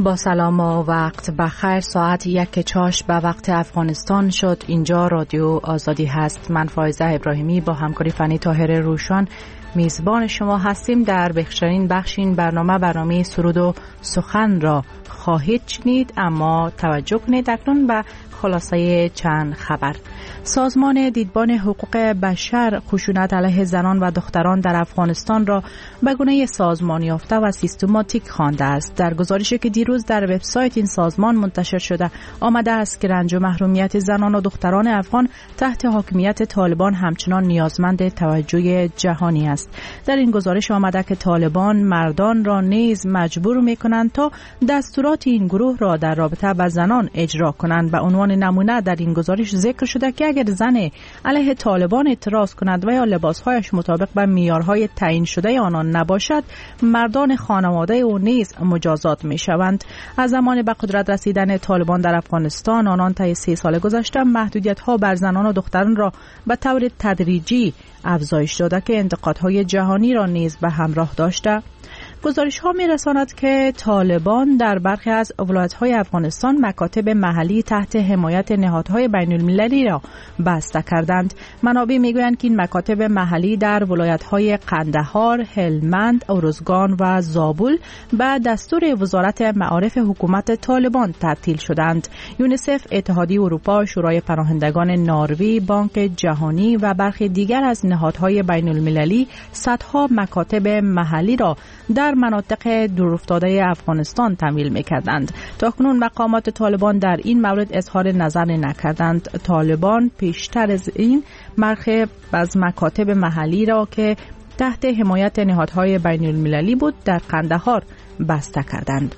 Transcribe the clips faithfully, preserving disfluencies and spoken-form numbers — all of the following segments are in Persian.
با سلام و وقت بخیر. ساعت یک چاش به وقت افغانستان شد. اینجا رادیو آزادی هست. من فایزه ابراهیمی با همکاری فنی طاهر روشان میزبان شما هستیم. در بخشترین بخش این برنامه برنامه سرود و سخن را خواهید شنید، اما توجه کنید اکنون به خلاصه چند خبر. سازمان دیدبان حقوق بشر خشونت علیه زنان و دختران در افغانستان را به گونه سازمان یافته و سیستماتیک خوانده است. در گزارشی که دیروز در وبسایت این سازمان منتشر شده آمده است که رنج و محرومیت زنان و دختران افغان تحت حاکمیت طالبان همچنان نیازمند توجه جهانی است. در این گزارش آمده که طالبان مردان را نیز مجبور می‌کنند تا دستورات این گروه را در رابطه با زنان اجرا کنند. به عنوان نمونه در این گزارش ذکر شده که اگر زن علیه طالبان اعتراض کند و یا لباسهایش مطابق به معیارهای تعیین شده آنان نباشد، مردان خانواده او نیز مجازات می شوند. از زمان به قدرت رسیدن طالبان در افغانستان، آنان طی سه سال گذشته محدودیت ها بر زنان و دختران را به طور تدریجی افزایش داده که انتقادهای جهانی را نیز به همراه داشته. گزارش ها می رساند که طالبان در برخی از ولایت‌های افغانستان مکاتب محلی تحت حمایت نهادهای بین المللی را بسته کردند. منابع می گویند که این مکاتب محلی در ولایت‌های قندهار، هلمند، اروزگان و زابل به دستور وزارت معارف حکومت طالبان تعطیل شدند. یونیسف، اتحادیه اروپا، شورای پناهندگان نروژ، بانک جهانی و برخی دیگر از نهادهای بین المللی صدها مکاتب محلی را در مناطق دورافتاده افغانستان تمویل می‌کردند. تاکنون مقامات طالبان در این مورد اظهار نظر نکردند. طالبان پیشتر از این مرخه از مکاتب محلی را که تحت حمایت نهادهای بین المللی بود در قندهار بسته کردند.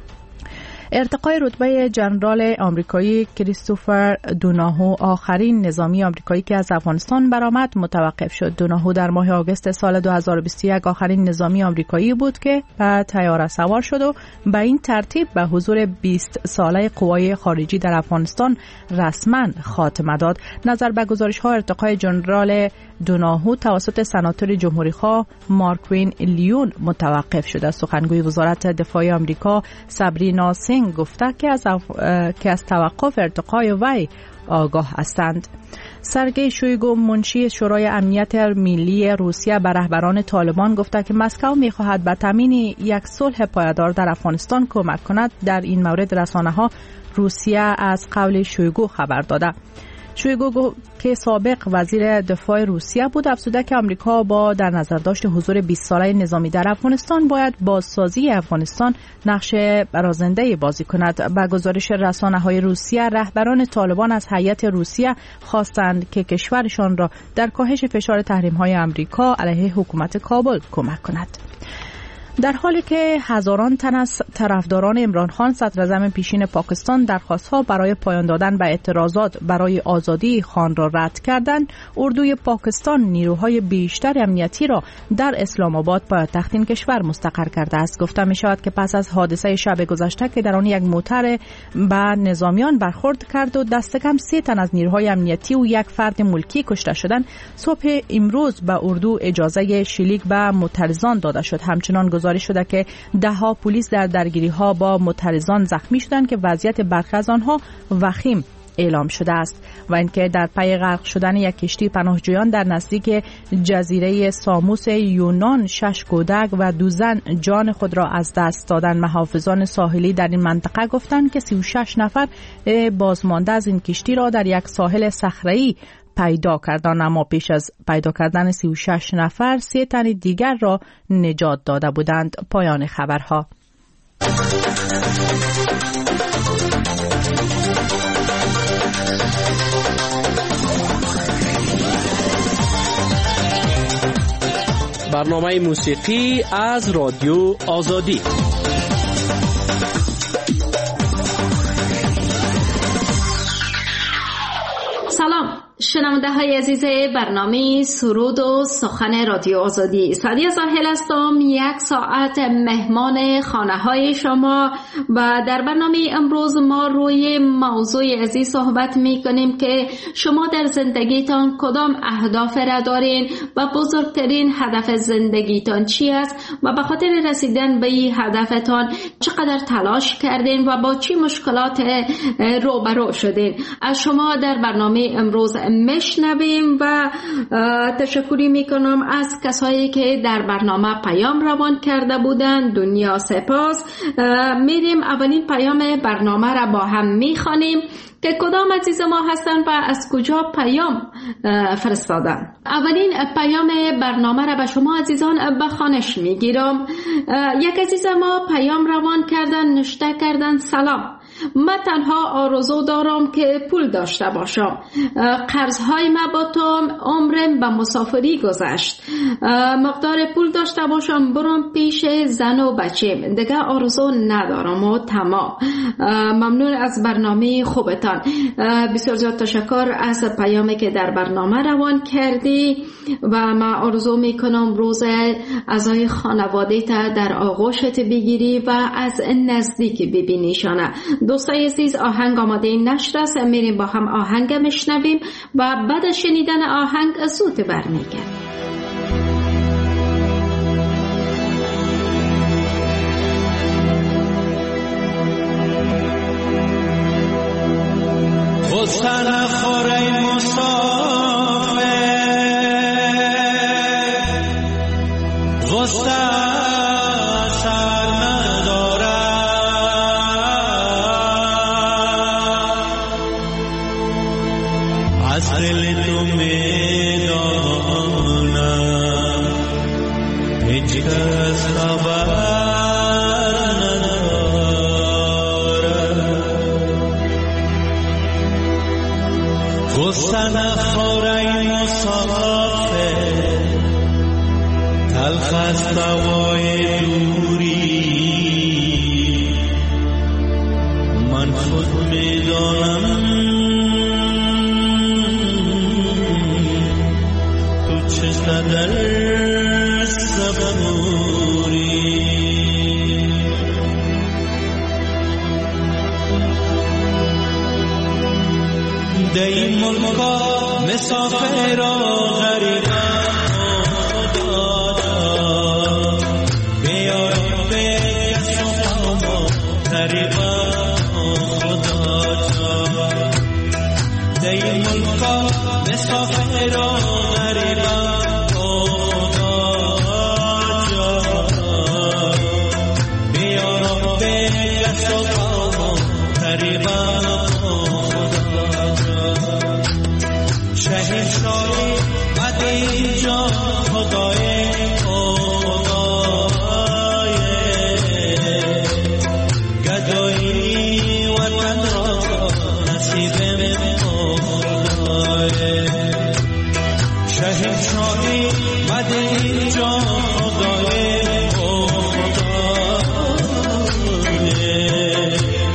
ارتقای رتبه جنرال آمریکایی کریستوفر دوناهو، آخرین نظامی آمریکایی که از افغانستان برآمد، متوقف شد. دوناهو در ماه آگوست سال دو هزار و بیست و یک آخرین نظامی آمریکایی بود که به طیاره سوار شد و به این ترتیب به حضور بیست ساله قوای خارجی در افغانستان رسما خاتمه داد. نظر به گزارش‌ها ارتقای جنرال دوناهو توسط سناتور جمهوری‌خواه مارکوین لیون متوقف شده. سخنگوی وزارت دفاع آمریکا سابرینا سینگ گفته که از اف... که از توقف ارتقای وی آگاه هستند. سرگئی شویگو، منشی شورای امنیت ملی روسیه، به رهبران طالبان گفته که مسکو می‌خواهد به تامین یک صلح پایدار در افغانستان کمک کند. در این مورد رسانه‌ها روسیه از قول شویگو خبر داده. شویگو که سابق وزیر دفاع روسیه بود افزوده که آمریکا با در نظر داشت حضور بیست ساله نظامی در افغانستان باید بازسازی افغانستان نقش برازنده بازی کند. با گزارش رسانه‌های روسیه، رهبران طالبان از هیئت روسیه خواستند که کشورشان را در کاهش فشار تحریم‌های آمریکا علیه حکومت کابل کمک کند. در حالی که هزاران تن از طرفداران عمران خان صدراعظم پیشین پاکستان درخواست‌ها برای پایان دادن به اعتراضات برای آزادی خان را رد کردند، اردوی پاکستان نیروهای بیشتر امنیتی را در اسلام آباد پایتخت این کشور مستقر کرده است. گفته می شود که پس از حادثه شب گذشته که در آن یک موتر به نظامیان برخورد کرد و دست کم سه تن از نیروهای امنیتی و یک فرد ملکی کشته شدند، صبح امروز به اردو اجازه شلیک به معترضان داده شد. همچنان گزارش شده که ده ها پلیس در درگیری ها با معترضان زخمی شدند که وضعیت برخی از آنها وخیم اعلام شده است و اینکه در پی غرق شدن یک کشتی پناهجویان در نزدیک جزیره ساموس یونان شش کودک و دو زن جان خود را از دست دادند. محافظان ساحلی در این منطقه گفتند که سی و شش نفر بازمانده از این کشتی را در یک ساحل صخره‌ای پیدا کردند، اما پیش از پیدا کردن سی و شش نفر سه تن دیگر را نجات داده بودند. پایان خبرها. برنامه موسیقی از رادیو آزادی. سلام، شنونده های عزیز برنامه سرود و سخن رادیو آزادی، سعدیه زاهل هستم. یک ساعت مهمان خانه های شما و در برنامه امروز ما روی موضوع عزیز صحبت می کنیم که شما در زندگیتان کدام اهداف را دارین و بزرگترین هدف زندگیتان چی است و به خاطر رسیدن به این هدفتان چقدر تلاش کردین و با چی مشکلات روبرو شدین. از شما در برنامه امروز میشنویم و تشکری میکنم از کسایی که در برنامه پیام روان کرده بودند. دنیا سپاس. میریم اولین پیام برنامه را با هم میخوانیم که کدام عزیز ما هستن و از کجا پیام فرستادن. اولین پیام برنامه را به شما عزیزان به خوانش میگیرم. یک عزیز ما پیام روان کردن، نوشته کردن سلام، من تنها آرزو دارم که پول داشته باشم. قرضهای ما با تو عمرم به مسافری گذشت. مقدار پول داشته باشم برم پیش زن و بچیم، دیگه آرزو ندارم و تمام. ممنون از برنامه خوبتان. بسیار زیاد تشکر از پیامی که در برنامه روان کردی و من آرزو میکنم روز اعضای خانواده تا در آغوشت بگیری و از نزدیک ببینیشانه. دوستای عزیز، آهنگ آماده نشده است، میریم با هم آهنگ میشنویم و بعد شنیدن آهنگ زود برمیگردیم. غصه نخوره مسافر، غصه سر نداره، از دل تو میدانم هیچ کس خبر غصه نخوره مسافر، تلخ است دوای دوری، من خود میدانم تو چه قدر صبوری. دی ملکا مسافر و غریبان خدا بیار به کس و قوم و غریبان خدا دی ملکا مسافر و غریبان خدا بیار به کس و قوم و غریبان شهید شایی بد اینجا خدای خدای گدایی وطن را نصیب خدای شهید شایی بد اینجا خدای خدای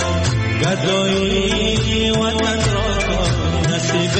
گدایی وطن را نصیب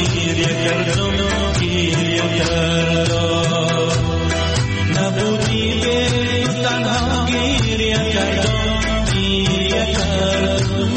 گیریه کردم گیریه کردم نبودی به تنها گیریه کردم گیریه کردم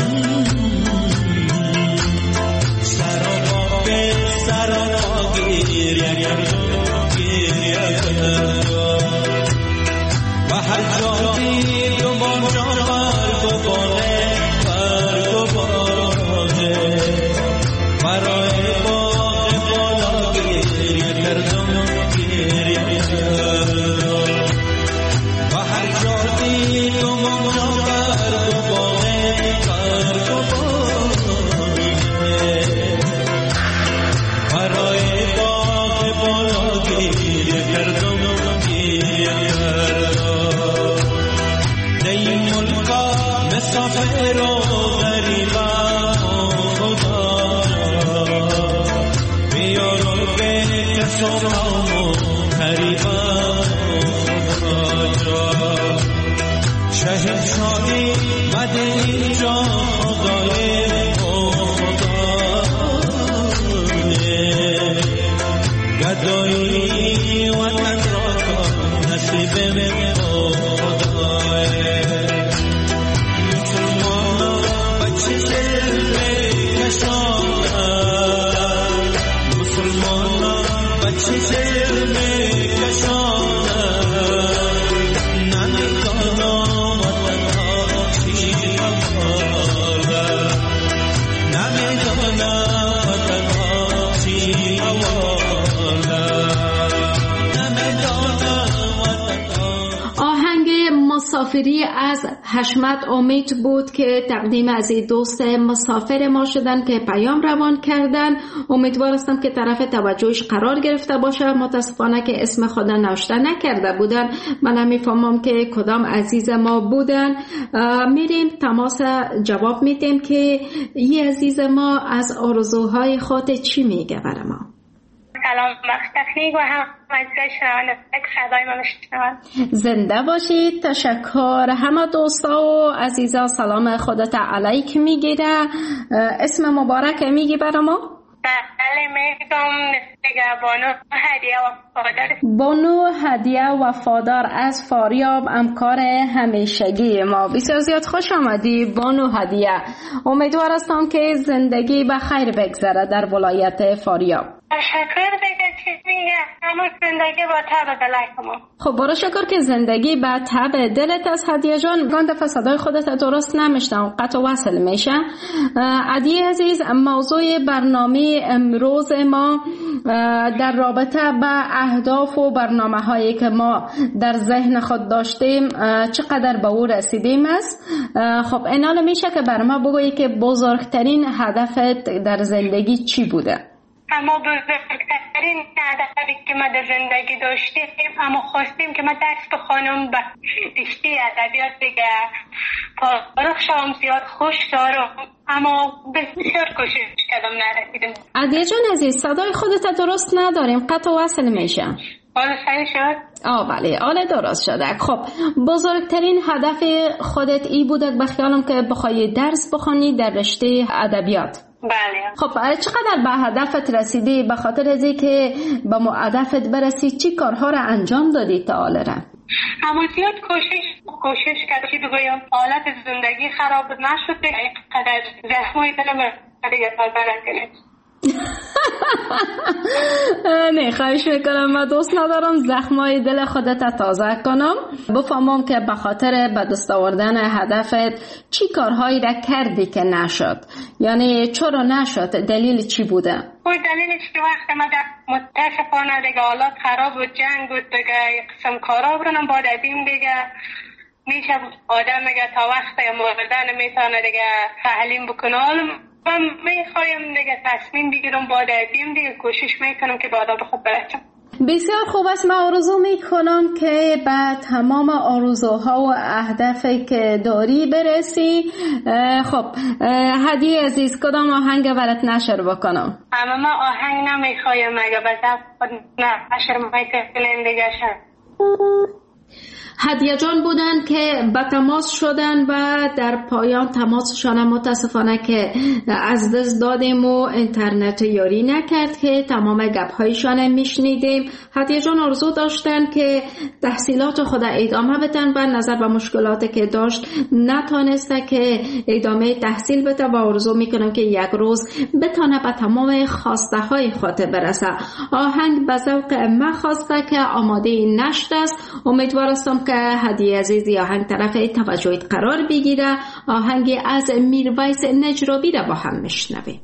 سرابا به سرابا گیریه کردم گیریه کردم و هر جا دیدم آنجا برگ و باغه برگ و باغه برای باغ بالا گیریه کردم گیریه کردم و هر جا دیدم آنجا برگ و باغه برگ و باغه برای باغ بالا گیریه کردم گیریه کردم این ملکا مسافر و غریبم خدا بیارو به کسامم و قریبم خدا شهر شادی مده اینجا خدای خدا گدایی وطن را کن نصیب من مسافری از حشمت امید بود که تقدیم از این دوست مسافر ما شدن که پیام روان کردن. امیدوار هستم که طرف توجهش قرار گرفته باشه. متاسفانه که اسم خدا نوشته نکرده بودن، من نمیفهمم که کدام عزیز ما بودن. میریم تماس جواب میدیم که این عزیز ما از آرزوهای خود چی میگه برای ما. سلام وقت تکنیک و هم عزیزای شنونده صدای ما بشنون. زنده باشید. تشکر. همه دوستا و عزیزا سلام خودت علیک میگیره. اسم مبارک میگی برای ما؟ بله میگم دیگه بانو هدیه وفادار. بانو هدیه وفادار از فاریاب، همکار همیشگی ما. بسیار زیاد خوش آمدی بانو هدیه. امیدوار هستم که زندگی به خیر بگذره در ولایت فاریاب. تشکر دیگه چی میگه همون زندگی با تب دلت ما. خب برای شکر که زندگی با تب دلت از هدیه جان. گان دفعه صدای خودت درست نمیشتم، قطع وصل میشه. هدیه عزیز، موضوع برنامه امروز ما در رابطه به اهداف و برنامه هایی که ما در ذهن خود داشتیم چقدر به او رسیدیم است. خب اینال میشه که بر ما بگویی که بزرگترین هدفت در زندگی چی بوده؟ اما بزرگترین هدفی که ما در زندگی داشتیم اما خواستیم که ما درس بخونم به رشته ادبیات دیگه فارغ شوم، زیاد خوش دارم اما بسیار کوشش کردم نرسیدم. عدیه جان عزیز صدای خودت درست نداریم، قطع وصل میشه. حالا صحیح شد؟ آه بله حالا درست شده. خب بزرگترین هدف خودت ای بوده به خیالم که بخوای درس بخونی در رشته ادبیات. بله. خب چقدر به هدفت رسیدی؟ به خاطر از اینکه به هدفت برسی چی کارها را انجام دادی تا حالا را؟ اما زیاد کوشش کوشش کردم که بگویم حالت زندگی خراب نشد، اینقدر زخمای دلم دیگه تازه نکنه. نه خواهش میکنم، من دوست ندارم زخمای دل خودت تازه کنم. بفهمم که به خاطر به دست آوردن هدفت چی کارهایی را کردی که نشد، یعنی چرا نشد، دلیل چی بوده؟ و دلیلش که وقت ما در متاسفانه دیگه حالات خراب و جنگ بود دیگه قسم کارا برنم بعد از این دیگه میشه آدم میگه تا وقت مردن میتونه دیگه تحلیم بکنه. من میخوایم دیگه تصمیم بگیرم بعد از این دیگه کوشش میکنم که بعدا به خود برسم. بسیار خوب است. من آرزو میکنم که به تمام آرزوها و اهدافی که داری برسی. خب هدیه عزیز کدام آهنگ برات نشر بکنم؟ اما ما آهنگ نمیخوایم اگه بذار نه نشر میکنم دیگه شد. هدیه جان بودن که به تماس شدن و در پایان تماسشان متاسفانه که از دست دادیم و اینترنت یاری نکرد که تمام گپ‌هایشان میشنیدیم. هدیه جان آرزو داشتن که تحصیلات خود ادامه بدن و نظر به مشکلاتی که داشت نتونسته که ادامه تحصیل بده و آرزو میکنم که یک روز بتانه به تمام خواسته های خود برسه. آهنگ به ذوق من خواسته که آماده نشده است. امیدوارم که هدیه عزیزی آهنگ طرف توجهت قرار بگیره. آهنگ از میرویس نجرابی را با هم میشنویم.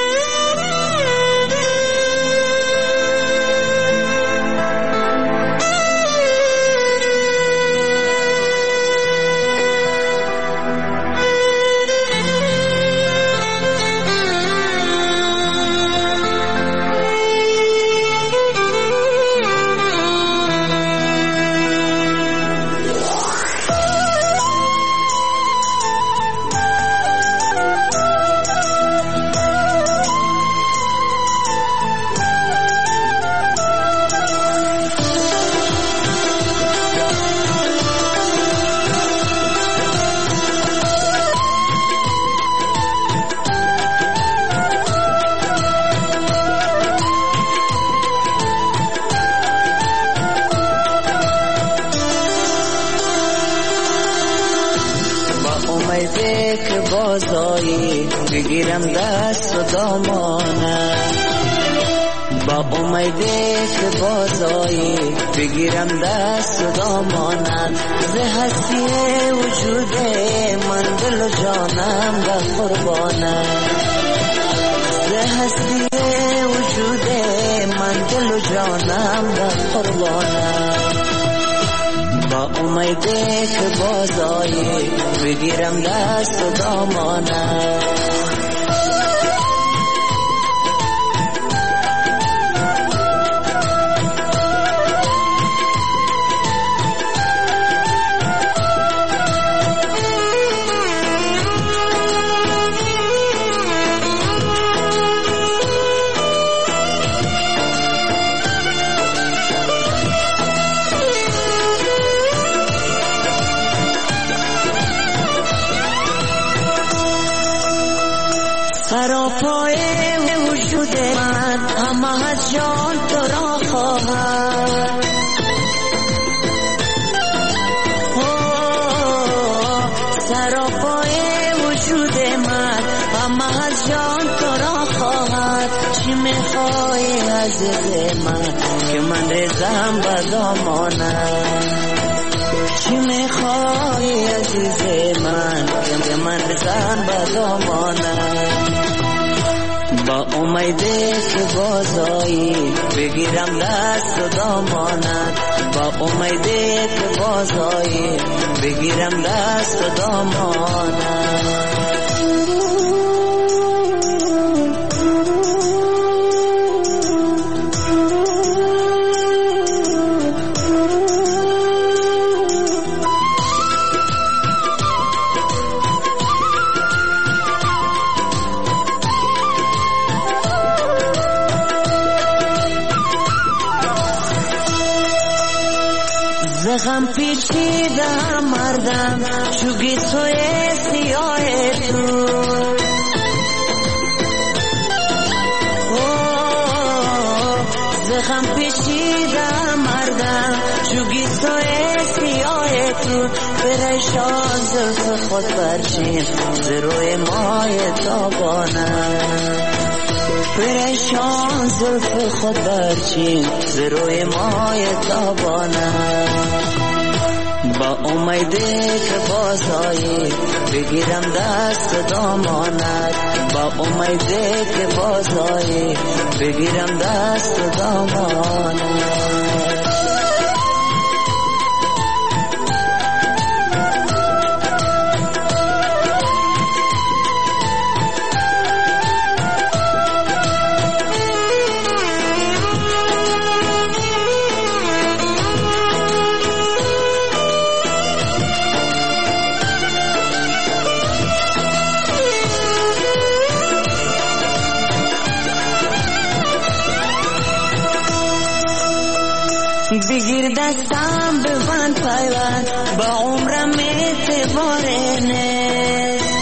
بگیرم دست و دامانه با امیده که بازایی بگیرم دست و دامانه ز هستی وجود من دل و جانم در قربانه ز هستی وجود من دل و جانم در قربانه با امیده که بازایی بگیرم دست و دامانه سراپای وجود من همه از جان تو را خواهد سراپای وجود من همه از جان تو را خواهد چی میخوای عزیز من که من رزم به دامانم چی میخوای عزیز من که من رزم به دامانم با امیده که بازایی بگیرم دست و دامانت با امیده که بازایی بگیرم دست و دامانت غم پیچیده مردم چوگی توی سیاه تو زخم پیچیده مردم چوگی توی سیاه تو پریشان زلف خود برچین زروی مای تابانم پریشان زلف خود برچین زروی مای تابانم با امیده که بازایی بگیرم دست دامانت با امیده که بازایی بگیرم دست دامانت بگیر دستم ببند پیوند با عمرم اعتباره نیست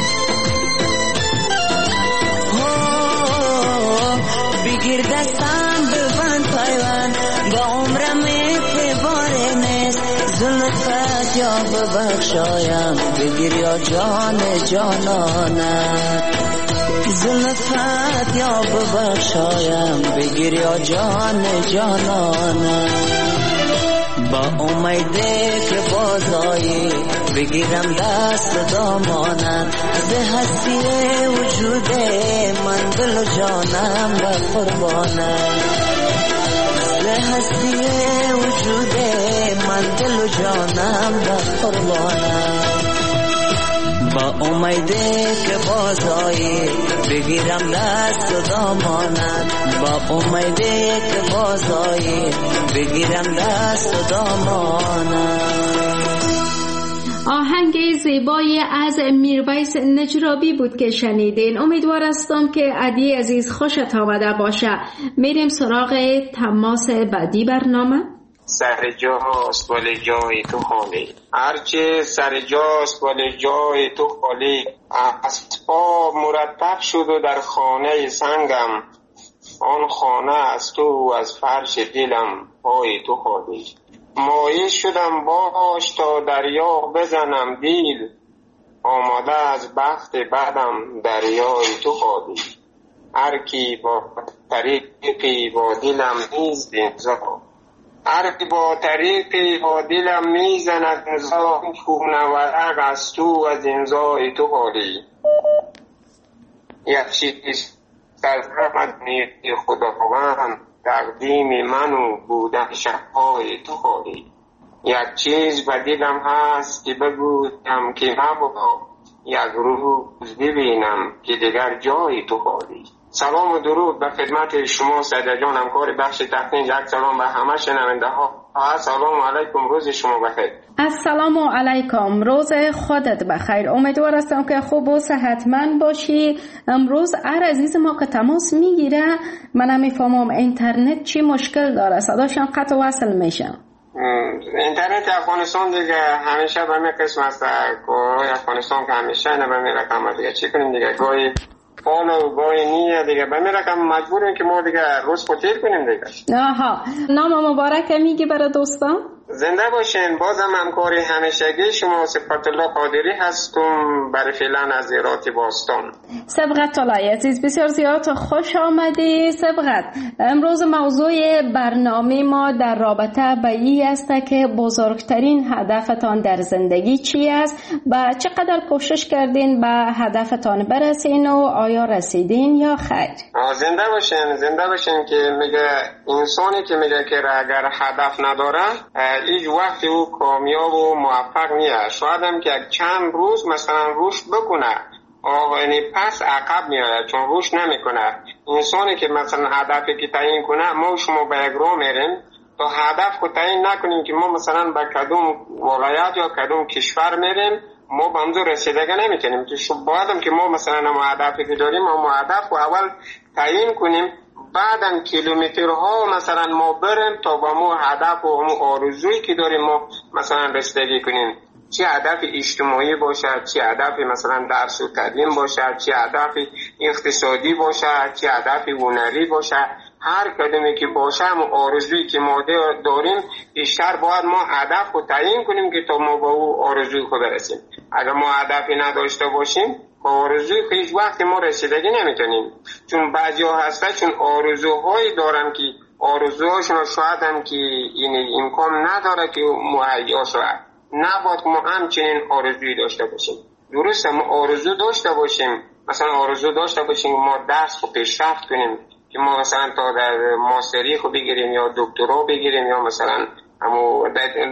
بگیر دستم ببند پیوند با عمرم اعتباره نیست زلفت یا ببخشایم بگیر یا جان جانانت زلفت یا ببخشایم بگیر یا جان جانانت با امیده که بازایی بگیرم دست دامانت به هستی وجود من دل و جانم به قربانت به هستی وجود من دل و جانم به قربانت با امیده که بازایی بگیرم دست دامانت با امیده که بازایی بگیرم دست دامانت. آهنگ زیبایی از میرویس نجرابی بود که شنیدین. امیدوار هستم که عدی عزیز خوشت آمده باشه. میریم سراغ تماس بعدی برنامه. سر جاست ولی جای تو خالی هرچه سر جاست ولی جای تو خالی اسباب مرتب شد و در خانه سنگم آن خانه از تو و از فرش دلم پای تو خالی مایل شدم باش تا دریا بزنم دیل آماده از بخت بعدم دریای تو خالی هر کی با طریقی با دلم نیست انزا هر کی با طریقی با دلم میزند انزا خونه ورق از تو از انزای تو خالی یک چیز از رحمت نیستی خداوند تقدیم منو بودن شبهای تو خالی یک چیز به دلم هست که بگویم که نبودا یک روز ببینم که دیگر جای تو خالی. سلام و درود به خدمت شما سعید جان همکار بخش تقدیم. یک سلام به همه شنونده ها. السلام علیکم، روز شما بخیر. السلام علیکم، روز خودت بخیر. امیدوار هستم که خوب و صحتمند باشی. امروز هر عزیز ما که تماس میگیره من نمیفهمم اینترنت چی مشکل داره، صداشان قطع وصل میشه. اینترنت افغانستان دیگه همیشه به می قسم است. گاهی افغانستان که همیشه نه به می رقم دیگه چی کنیم دیگه، گاهی فال و گاهی نیه دیگه به می رقم مجبوریم که ما دیگه روز خودیر کنیم دیگه. آها، نام مبارک میگی برای دوستان؟ زنده باشین. بازم همکاری همیشگی شما صفت الله قادری هستم برای فعلا از ایرات باستان. سبقت طلای عزیز، بسیار زیاد خوش آمدی. سبقت، امروز موضوع برنامه ما در رابطه به این است که بزرگترین هدفتان در زندگی چی است و چقدر کوشش کردین به هدفتان برسین و آیا رسیدین یا خیر؟ زنده باشین. زنده باشین که میگه انسانی که میگه که اگر هدف نداره هیچ وقت او کامیاب و موفق نیست. شاید هم که چند روز مثلا رشد بکنه آقا یعنی پس عقب میاد چون رشد نمیکنه. انسانی که مثلا هدفی که تعیین کنه ما شما به یک راه میریم تا هدف رو تعیین نکنیم که ما مثلا به کدوم ولایت یا کدوم کشور میریم ما به اونجا رسیدگی نمیتونیم. که شو بایدم که ما مثلا ما هدفی که داریم ما هدف رو اول تعیین کنیم، بعدن کیلومترها مثلا ما بریم تا با ما هدف و همون آرزویی که داریم ما مثلا رسیدگی کنیم. چه هدف اجتماعی باشه، چه هدف مثلا درس و تعلیم باشه، چه هدف اقتصادی باشه، چه هدف هنری باشه، هر کدومی که باشه همون آرزویی که ما داریم بیشتر باید ما هدف رو تعیین کنیم که تا ما با او آرزوی خود برسیم. اگر ما هدفی نداشته باشیم با آرزوی هیچ وقت ما رسیدگی نمیتونیم. چون بعضی ها هسته چون آرزوهایی دارن که آرزوهاشون شاید هم که این امکان نداره که مهیا شود. نباید ما همچنین آرزویی داشته باشیم. درسته ما آرزو داشته باشیم، مثلا آرزو داشته باشیم ما درس رو پیشرفت کنیم که ما مثلا تا در ماستری رو بگیریم یا دکترا بگیریم یا مثلا اما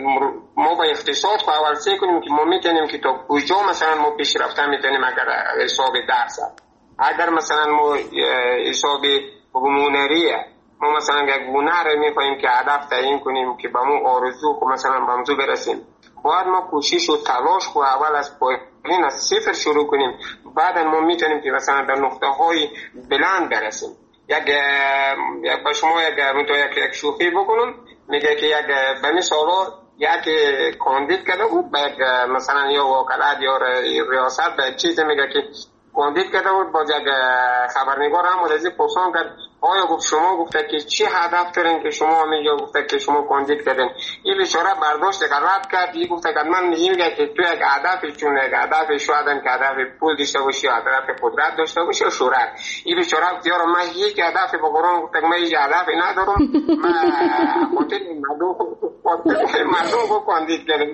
ما با اقتصاد خو اول سعی کنیم که ما میتونیم که تا کجا مثلا ما پیشرفته میتونیم اگر حساب درس اگر مثلا ما حساب هنریه ما مثلا یک هنر میخوایم که هدف تعیین کنیم که با ما آرزو خو مثلا به موضوع برسیم باید ما کوشش و تلاش خو اول از پایین از صفر شروع کنیم، بعد ما میتونیم که مثلا در نقطه های بلند برسیم. یک به شما یک منطقه یک شوخی بکنم، میگه که یک به مثال یک کاندید کرده بود به یک مثلا یا وکالت یا ریاست به چیز، میگه که کاندید کرده بود، باز یک خبرنگار هم از این پرسان کرد آیا گفت شما گفته که چی هدف دارین که شما همینجا گفته که شما کاندید کردین؟ این بیچاره برداشت غلط کرد، این گفته که من میگم که تو یک هدف چون یک هدف شاید که هدف پول داشته باشی یا هدف قدرت داشته باشی یا شهرت. این بیچاره گفت یارو من یک هدف به قرآن گفته من یک هدفی ندارم، من خاطر مردم مردم کو کاندید کردم.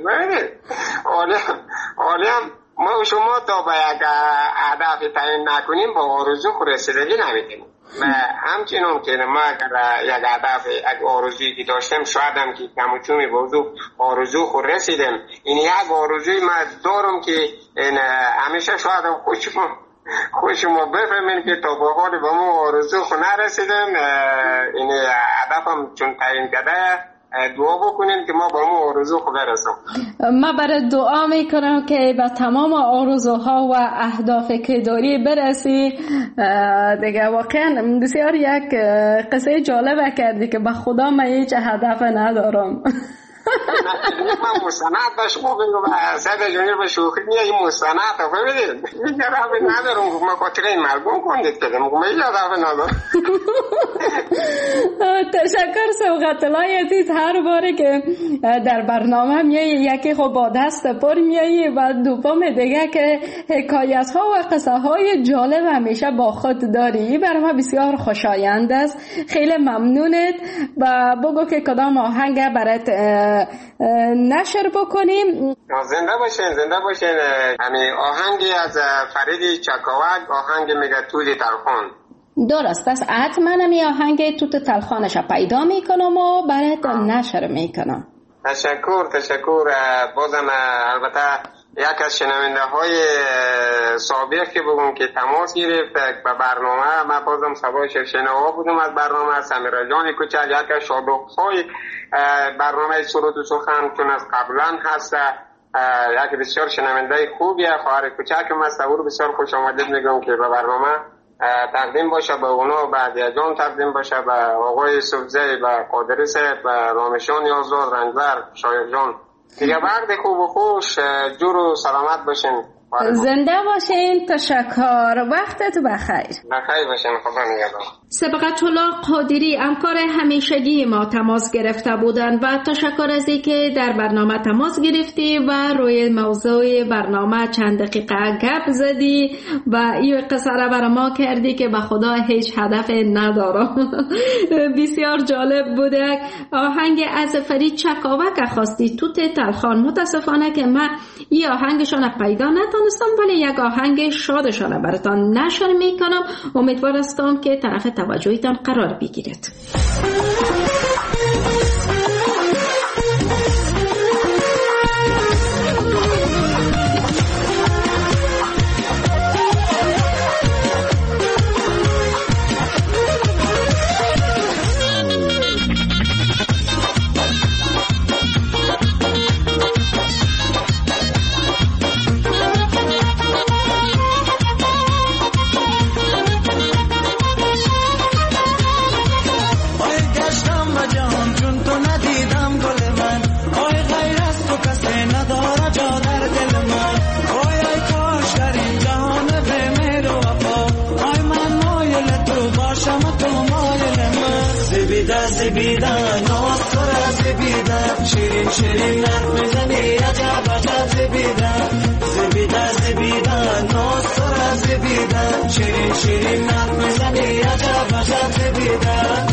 حالا ما شما تا به یک هدف تعیین نکنیم با آرزو خود رسیدگی نمی‌کنیم. و همچنین که ما اگر یک هدف یک آرزویی که داشتیم شاید هم که کموچومی بازو آرزو خود رسیدیم، این یک آرزوی ما دارم که این همیشه شاید هم خوش شما خوش شما بفهمین که تا به حال به ما آرزو خود نرسیدیم. این هدفم چون تعیین کرده دعا بکنین که ما با ما آرزو خود برسیم. ما برای دعا میکنم که به تمام آرزوها و اهدافی که داری برسی. دیگه واقعا بسیار یک قصه جالبه کردی که به خدا من هیچ هدف ندارم. من مستند داشت خوب بگم سید جونیر به شوخی میگه این مستند ها ببینید این هدف ندارم، من خاطر این مردم کندید کردم، من این هدف ندارم. تشکر سوقت الله عزیز. هر باره که در برنامه میایی یکی خب با دست پر میایی و دوم دیگه که حکایت ها و قصه های جالب همیشه با خود داری، برای ما بسیار خوشایند است. خیلی ممنونت و بگو که کدام آهنگ برات نشر بکنیم. زنده باشین زنده باشین. همین آهنگی از فرید چکاوک، آهنگ میگه توت تلخان. درست است، حتما می آهنگ توت تلخانش پیدا میکنم و برات نشر میکنم. تشکر تشکر. بازم البته یک از شنونده های سابق که بگم که تماس گرفت به برنامه، من بازم سبای شنوا بودم از برنامه سمیرا جان کوچک، یک از شادوخ های برنامه سرود و سخن چون از قبلا هست، یک بسیار شنونده خوبیه، خواهر کوچکم هست، او رو بسیار خوش آمدید میگم که به برنامه تقدیم باشه، به اونا به دیجان تقدیم باشه، به آقای سبزه، به قادری صاحب، به رامشان یازداد، رنجبر، شایر جان. دیگه وقت خوب و خوش، جور و سلامت باشین. زنده باشین. تشکر، وقتت بخیر. بخیر باشین. خدا نگهدار. سبقت الله قادری همکار همیشگی ما تماس گرفته بودند و تشکر از اینکه در برنامه تماس گرفتی و روی موضوع برنامه چند دقیقه گپ زدی و این قصه را برای ما کردی که به خدا هیچ هدف ندارم. بسیار جالب بوده. آهنگ از فرید چکاوک خواستی، توت تلخان. متاسفانه که من این آهنگشان پیدا نتونستم، ولی یک آهنگ شادشان براتان نشر میکنم. امیدوار هستم که طرف توجهتان قرار بگیرد. زبیده ناصر زبیده شیرین شیرین حرف میزنی عجب عجب زبیده زبیده زبیده ناصر زبیده شیرین شیرین حرف میزنی عجب عجب زبیده.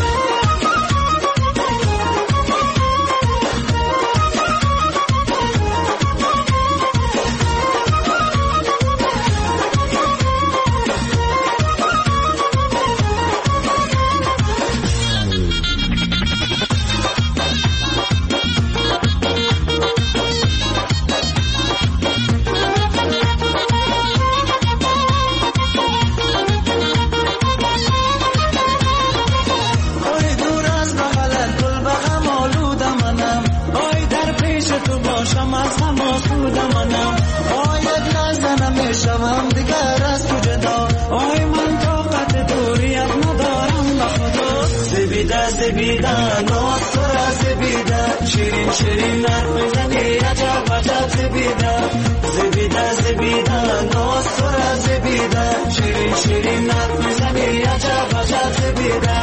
زبیده زبیده ناز تو را زبیده شیرین شیرین حرف میزنی عجب عجب زبیده زبیده زبیده ناز تو را زبیده شیرین شیرین حرف میزنی عجب عجب زبیده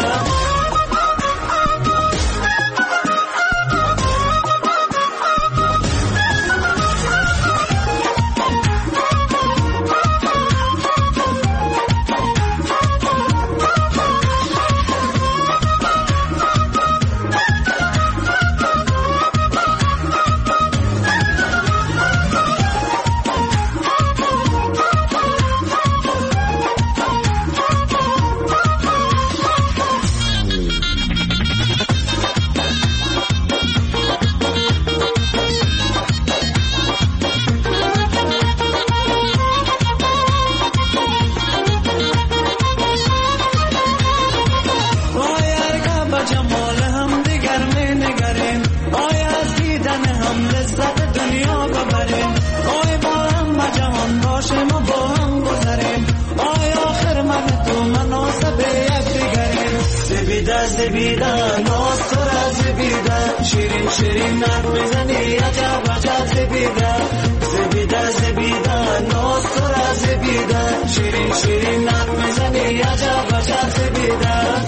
زبیده ناز تو را زبیده شیرین شیرین حرف میزنی عجب عجب زبیده زبیده زبیده ناز تو را زبیده شیرین شیرین حرف میزنی عجب عجب زبیده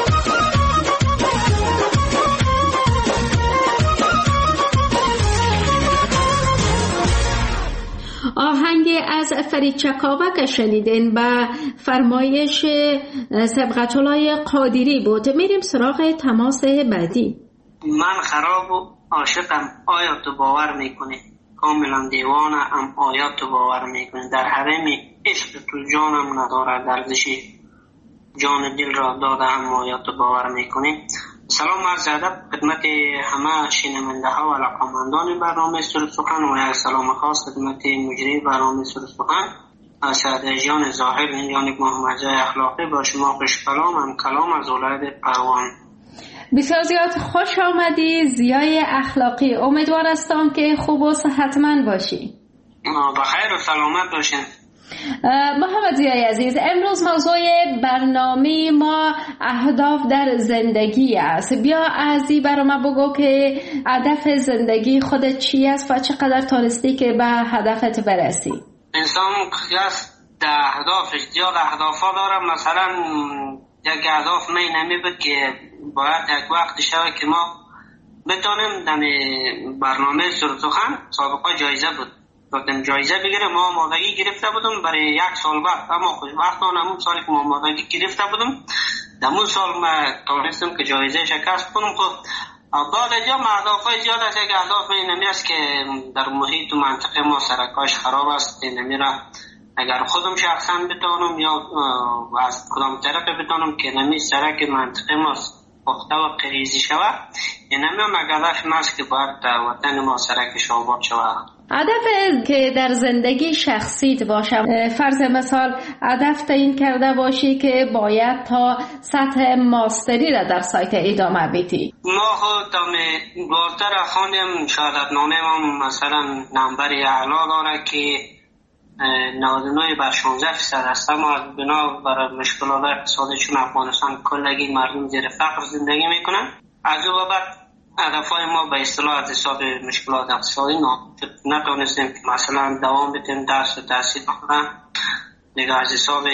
آهنگ از فرید چکاوک شنیدین به فرمایش صبغت الله قادری بود. میریم سراغ تماس بعدی. من خراب و عاشقم آیا تو باور میکنی کاملا دیوانم آیا تو باور میکنی در حرم عشق تو جانم نداره ارزشی جان دل را دادم آیا تو باور میکنی. سلام عرض ادب خدمت همه شنونده ها و علاقه‌مندان برنامه سر سخن و یک سلام خاص خدمت مجری برنامه سر سخن اسد جان ظاهر جانب محمد جای اخلاقی با شما خوش کلام هم کلام از ولایت پروان. بسیار زیاد خوش آمدی ضیای اخلاقی. امیدوار هستم که خوب و صحتمند باشی. بخیر و سلامت باشین. محمد ضیای عزیز، امروز موضوع برنامه ما اهداف در زندگی است. بیا ازی برای ما بگو که هدف زندگی خودت چی است و چقدر تانستی که به هدفت برسی. انسان خیاست در اهدافش زیاد اهداف ها دارم. مثلا یک اهداف می نمی که باید یک وقت شوه که ما بتانیم در برنامه سرسخن سابقه جایزه بود دادم جایزه بگیره. ما آمادگی گرفته بودم برای یک سال بعد، اما خوش وقتان همون سالی که ما آمادگی گرفته بودم همون سال ما تانستم که جایزه شکست کنم. خب بعد از یا اهدافای زیاد است. یک اهداف نمی است که در محیط و منطقه ما سرکاش خراب است نمی را اگر خودم شخصا بتانم یا از کدام طرف بتانم که نمی سرک منطقه ما پخته و قریزی شود این هم هدف است که باید در وطن ما سرکش آباد شود. هدف که در زندگی شخصیت باشه، فرض مثال هدف تعیین کرده باشی که باید تا سطح ماستری را در سایت ادامه بدی. ما خود تا بالاتر خواندیم شهادت نامه ما مثلا نمبر اعلا داره که نود و نه بر شانزده فیصد است، اما بنا بر مشکلات اقتصادی چون افغانستان کلگی مردم زیر فقر زندگی میکنن از او بعد هدفهای ما به اصطلاح از حساب مشکلات اقتصادی نتونستیم که مثلا دوام بدیم درس و تحصیل بکنن دیگه از حساب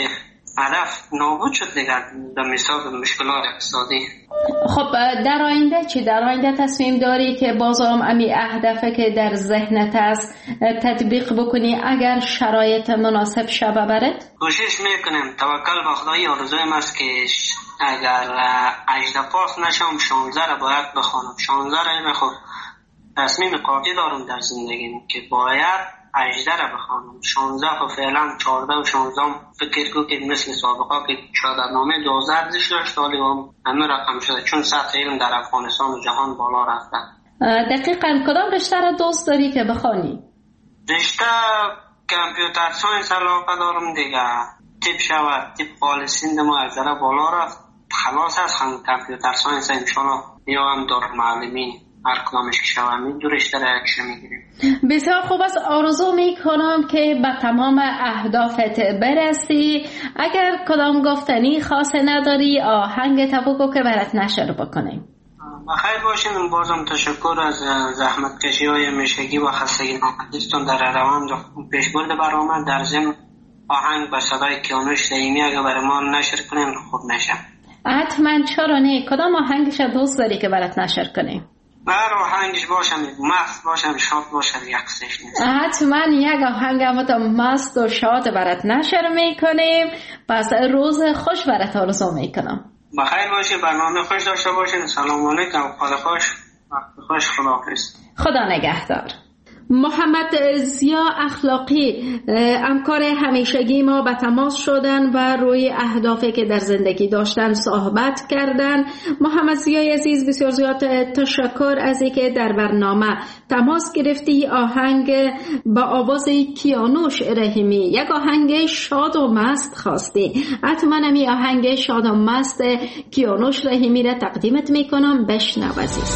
هدف نابود شد دیگه در حساب مشکلات اقتصادی. خب در آینده چی؟ در آینده تصمیم داری که بازم امی اهدفه که در ذهنت است تطبیق بکنی اگر شرایط مناسب شبه برد؟ کوشش میکنم. توکل به خدای. آرزویم است که اگر هجده پاس نشم شانزده را باید بخوانم. شانزده را میخوام تصمیم قاطع دارم در زندگیم که باید هجده را بخوانم. شانزده خب فعلا چهارده و شانزده فکر کنم که مثل سابقه که شهادت نامه دوازده ارزش داشت ولی هم همه رقم شده چون سطح علم در افغانستان و جهان بالا رفته. دقیقاً کدام رشته را دوست داری که بخوانی؟ رشته کامپیوتر ساینس علاقه دارم دیگه. تیپ شود تیپ پالیسین ما از بالا رفت خلاص هست هم کامپیوتر ساینس انشالله یا هم دار معلمین هر کدامش که شوم دورش در اکشن میگیریم. بسیار خوب است. آرزو میکنم که به تمام اهدافت برسی. اگر کدام گفتنی خاص نداری آهنگ تبوکو که برات نشر بکنیم. بخیر باشین. بازم تشکر از زحمت کشی های میشگی و خستگی ناپذیرتون در روند پیشبرد برآمد. در ضمن آهنگ به صدای کیانوش رحیمی اگه برای ما نشر کنین خوب نشه. حتما. چرا نه؟ کدام آهنگش دوست داری که برات نشر کنیم؟ هر آهنگش باشم، مست باشم، شاد باشم، یکسش نیست. حتما یک آهنگ همتا مست و شاد برات نشر میکنیم. پس روز خوش برات آرزو میکنم. بخیر باشی، برنامه خوش داشته باشین. سلام علیکم، خدا خوش، وقت خوش، خداحافظ. خدا نگهدار. محمد ضیا اخلاقی همکار همیشگی ما به تماس شدن و روی اهدافی که در زندگی داشتن صحبت کردن. محمد ضیا عزیز بسیار زیاد تشکر از اینکه در برنامه تماس گرفتی. آهنگ با آواز کیانوش رحیمی، یک آهنگ شاد و مست خواستی. حتما همی آهنگ شاد و مست کیانوش رحیمی را تقدیمت میکنم. بشنو عزیز.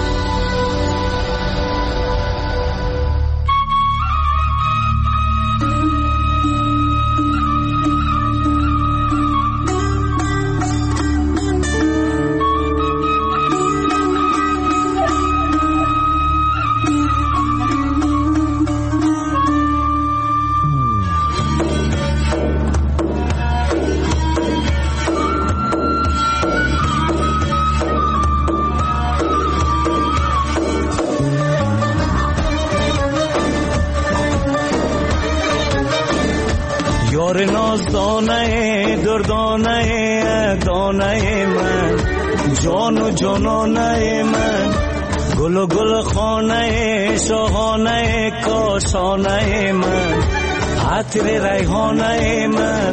یار نازدانه دردانه دانه من، جان و جانانه من، گل و گل خانه شاهانه کاشانه من، عطر ریحانه من.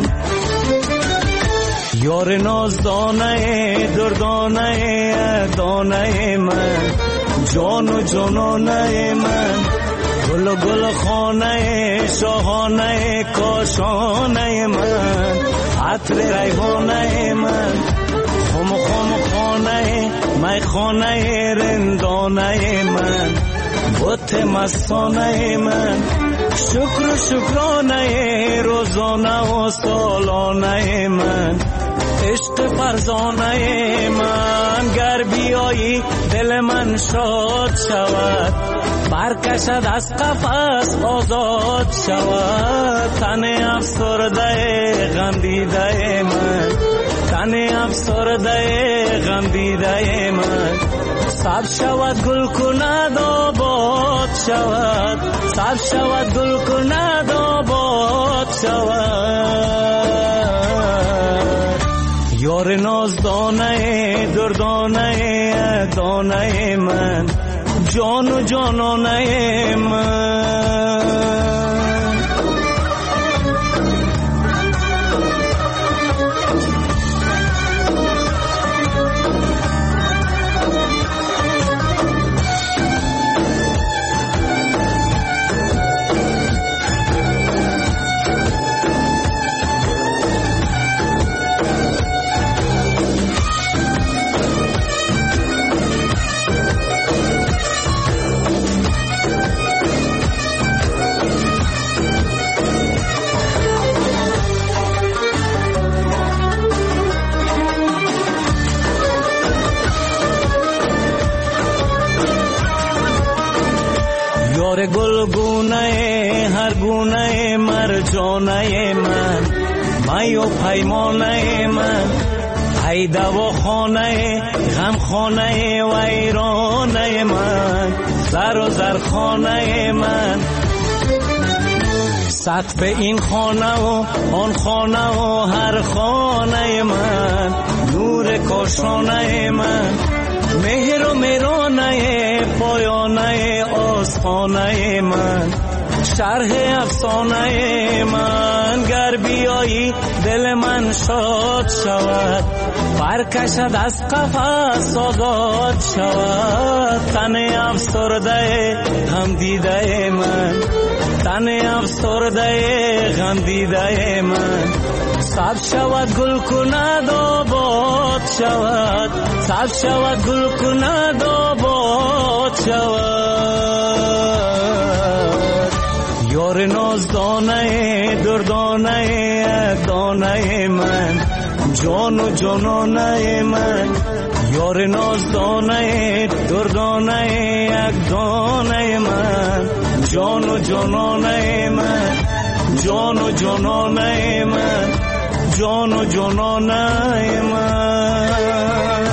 یار نازدانه دردانه دانه من، جان و جانانه من، گل و گل خانه شاهانه کاشانه من، عطر ریحانه من، خم خم خانه می خانه رندانه من، بت مستانه من، شکر و شکرانه روزانه و سالانه من، عشق فرزانه من. گر بیایی دل من شاد شود، برکشد از قفس آزاد شود. تن افسرده غم دیده من، تن افسرده غم دیده من، سبز شود گل کند آباد شود، سبز شود گل کند آباد شود. یار نازدانه دردانه دانه من، جان و جانانه من. گلگونه هر گونه مرجانه من، می و پیمانه من، ای دوا خانه غم خانه و ایرانه من، زر و زر خانه من، سقف این خانه و آن خانه و هر خانه من، نور کاشانه من، مهر و مهرانه پایانه آستانه من، شرح افسانه من. گر بیایی دل من شاد شود، برکشد از قفس آزاد شود. تن افسرده غم دیده من، تن افسرده غم دیده من، سبز شود گل کند آباد شود، سبز شود گل کند آباد باد شود یار نازدانه دردانه یک دانه من جان و جانانه من یار نازدانه دردانه یک دانه من جان و جانانه من جان و جانانه من جان و جانانه من.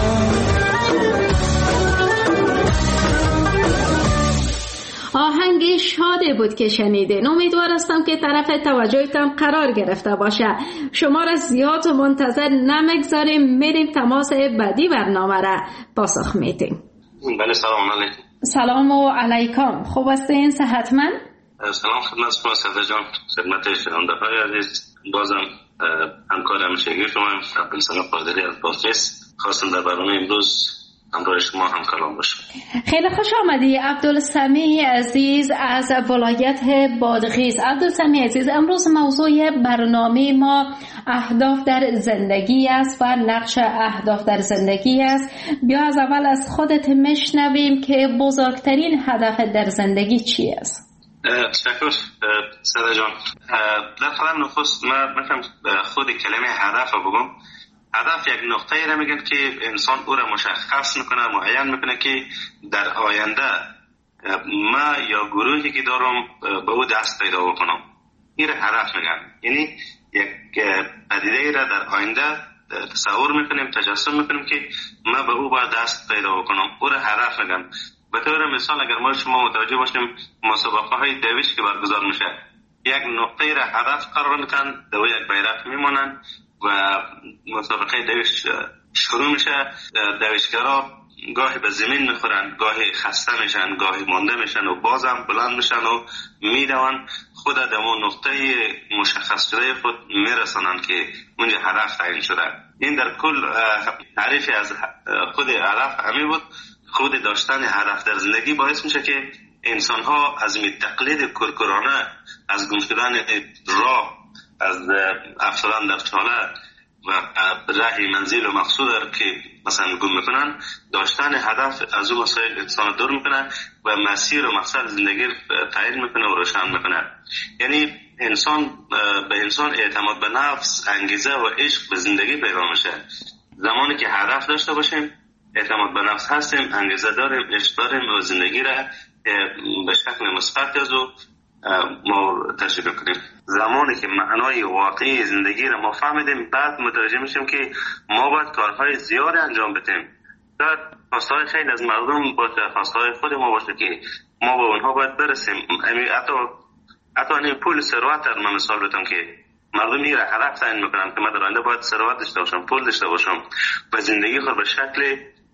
آهنگ شاده بود که شنیدین. امیدوار هستم که طرف توجهتان قرار گرفته باشه. شما را زیاد و منتظر نمیگذاریم، میریم تماس بعدی برنامه را پاسخ میدیم. بله سلام علیکم. سلام و علیکم. خوب هستین؟ صحتمند؟ سلام خدمت شما صدر جان، خدمت شنونده‌های عزیز. بازم همکار همیشگی شما عبدالسلام قادری از بادغیس خواستم در برنامه امروز همراه شما هم کلام باشم. خیلی خوش آمدی عبدالسمی عزیز از ولایت بادغیس. عبدالسمی عزیز، امروز موضوع برنامه ما اهداف در زندگی است و نقش اهداف در زندگی است. بیا از اول از خودت میشنویم که بزرگترین هدف در زندگی چی است؟ تشکر صدا جان. در قلم نخست من میخوام خود کلمه هدف رو بگم. هدف یک نقطه‌ای را میگن که انسان او را مشخص میکنه، معین میکنه که در آینده ما یا گروهی که دارم به او دست پیدا بکنم. این را هدف میگن. یعنی یک پدیده را در آینده تصور میکنیم، تجسم میکنیم که ما به او باید دست پیدا بکنم. او را هدف میگن. به طور مثال اگر ما شما متوجه باشیم مسابقه های دویش که برگزار میشه، یک نقطه را هدف قرار میکنن، دو یک بیرق میمونن و مسابقه دویش شروع میشه. دویشگرا گاهی به زمین میخورن، گاهی خسته میشن، گاهی مانده میشن و بازم بلند میشن و میدون خود در اون نقطه مشخص شده خود میرسانن که اونجا هدف تعیین شده. این در کل تعریفی از خود هدف همین بود. خود داشتن هدف در زندگی باعث میشه که انسان ها از می تقلید کرکرانه، از گم شدن راه، از افتادن در چاله و راه منزل و مقصود که مثلا گم میکنن، داشتن هدف از اون مسائل انسان دور میکنه و مسیر و مقصد زندگی تعیین میکنه و روشن میکنه. یعنی انسان به انسان اعتماد به نفس، انگیزه و عشق به زندگی پیدا میشه. زمانی که هدف داشته باشیم، اعتماد به نفس هستیم، انگیزه داریم، عشق داریم و زندگی را به شکل مثبت از او ما تشریح کنیم. زمانی که معنای واقعی زندگی را ما فهمیدیم، بعد متوجه میشیم که ما باید کارهای زیاد انجام بدیم. در خواستهای خیلی از مردم باشه، خواستهای خود ما باشه که ما به اونها باید برسیم. حتی حتی این پول ثروت را من مثال بدم که مردم این را هدف تعیین میکنن که من در آینده باید ثروت داشته باشم، پول داشته باشم و زندگی خود به شکل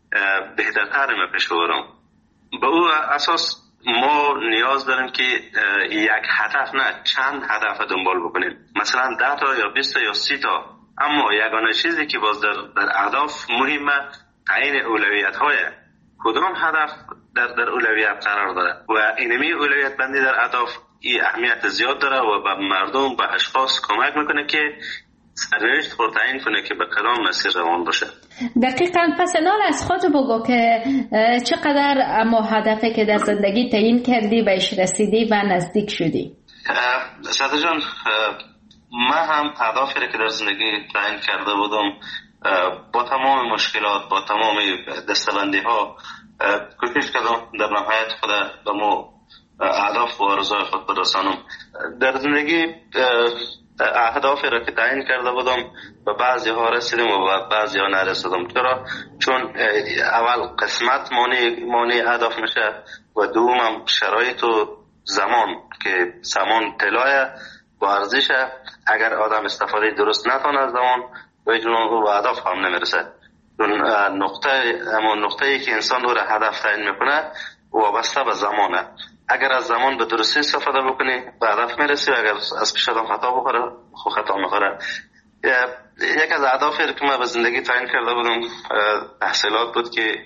بهترتر ما پیش ببرم. به او اساس ما نیاز داریم که یک هدف نه چند هدف دنبال بکنیم، مثلا ده تا یا بیست تا یا سی تا. اما یگانه چیزی که باز در, در اهداف مهمه تعیین اولویت های کدام هدف در در اولویت قرار داره و اینمی اولویت بندی در اهداف این اهمیت زیاد داره و به مردم، به اشخاص کمک میکنه که سرنوشت خود تعیین کنه که به کدام مسیر روان باشه. دقیقاً. پس نال از خود بگو که چقدر اما هدفی که در زندگی تعیین کردی بهش رسیدی و نزدیک شدی؟ ساده جان، من هم اهدافی که در زندگی تعیین کرده بودم با تمام مشکلات، با تمام دستبندی ها کوشش کردم در نهایت خود به مو اهداف و آرزوهای خود برسانم. در زندگی اهدافی را که تعیین کرده بودم به بعضی ها رسیدم و به بعضی ها نرسیدم. چرا؟ چون اول قسمت مانع مانع اهداف میشه و دوم شرایط و زمان که زمان طلای با ارزشه. اگر آدم استفاده درست نکنه از زمان و جنون رو به اهداف هم نمیرسه. چون نقطه همون نقطه‌ای که انسان رو هدف تعیین میکنه وابسته به زمانه. اگر از زمان به درستی استفاده بکنی به هدف میرسی، اگر از پیش آدم خطا بخوره خود خطا میخوره. یک از اهدافی که من به زندگی تعیین کرده بودم تحصیلات بود که